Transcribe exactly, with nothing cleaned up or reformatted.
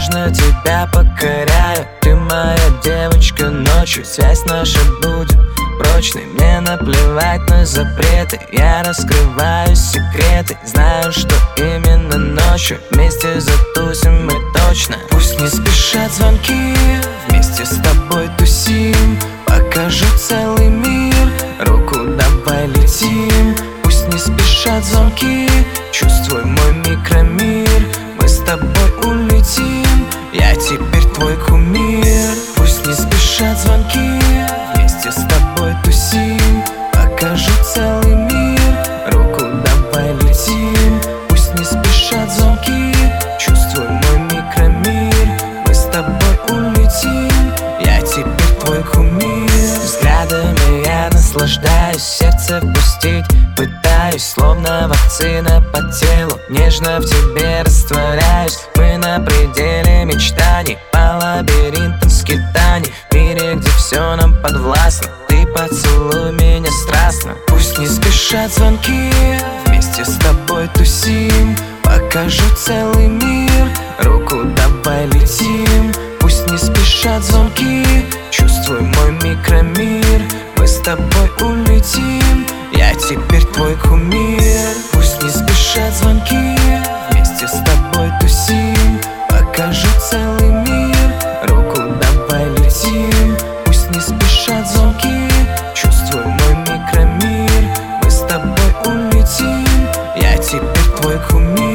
Осторожно тебя покоряю, ты моя девочка ночью. Связь наша будет прочной, мне наплевать на запреты. Я раскрываю секреты, знаю, что именно ночью вместе затусим мы точно. Пусть не спешат звонки, вместе с тобой тусим. Покажу целый мир, руку давай летим. Пусть не спешат звонки, чувствуй мой микромир. Мы с тобой улетим, я теперь твой кумир. Пусть не спешат звонки, вместе с тобой тусим. Покажу целый мир, руку давай летим. Пусть не спешат звонки, чувствуй мой микромир. Мы с тобой улетим, я теперь твой кумир. Взглядами я наслаждаюсь, сердце впустить пытаюсь, словно вакцина по телу. Нежно в тебе растворяюсь, мы на пределе мечтаний, по лабиринтам скитаний, в мире, где все нам подвластно. Ты поцелуй меня страстно. Пусть не спешат звонки, вместе с тобой тусим. Покажу целый мир, руку давай летим. Пусть не спешат звонки, чувствуй мой микромир. Мы с тобой улетим, я теперь твой кумир. Пусть не спешат звонки, вместе с тобой тусим. Покажу целый мир, руку давай летим. Пусть не спешат звонки, чувствуй мой микромир. Мы с тобой улетим, я теперь твой кумир.